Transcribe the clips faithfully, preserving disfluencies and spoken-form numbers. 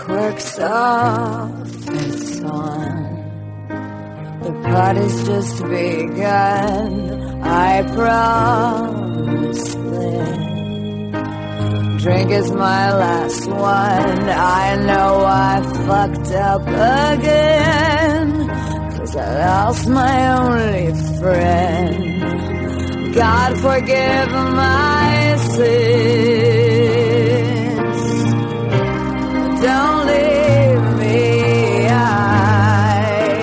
quirks off, it's on. The party's just begun, I promise. Drink is my last one. I know I fucked up again, 'cause I lost my only friend. God forgive my sins. Don't leave me. I,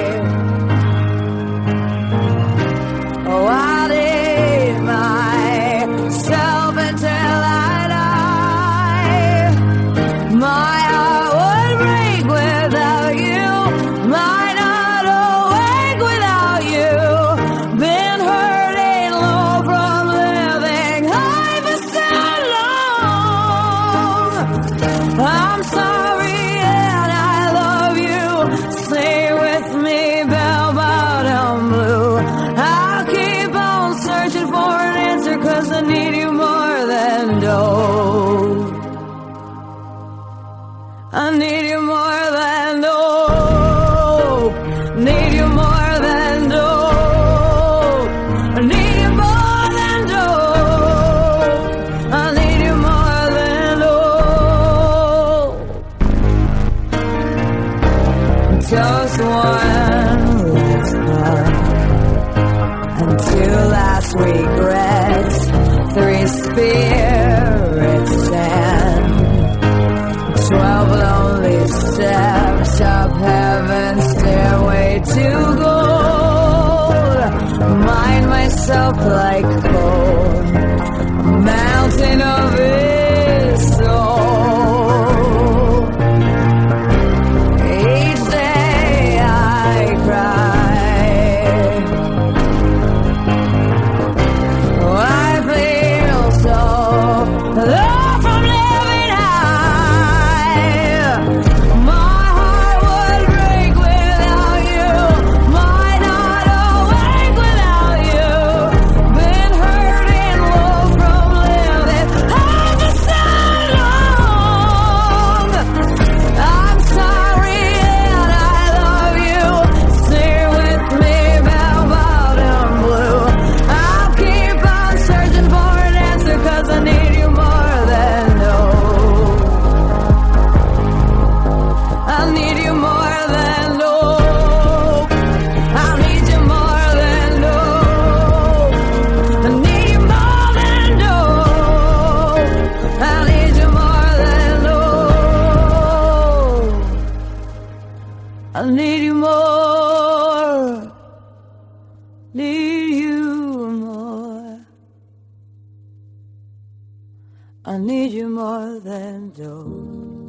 oh, I need myself until I die. My heart would break without you. My not awake without you. Been hurting low from living high for so long. I'm sorry and I love you. Stay with me, bell bottom blue. I'll keep on searching for an answer, 'cause I need you more than dope. I need you more than dope. Need you more than dope. I need you more than dope. I need you more than dope. Just one last part, and two last regrets, three spirits and twelve lonely steps up heaven's stairway to gold. Mind myself like coal, a mountain of his soul. Each day I cry, oh, I feel so low from living high. My heart would break without you. My not awake without you. Been hurting low from living high for so long. I'm sorry and I love you. Stay with me, bell bottom blue. I'll keep on searching for an answer, 'cause I need you more than dope. I need you more than dope. I need you more than dope. I need you more than dope. I need you more than dope. I need you more. Need you more. I need you more than dope.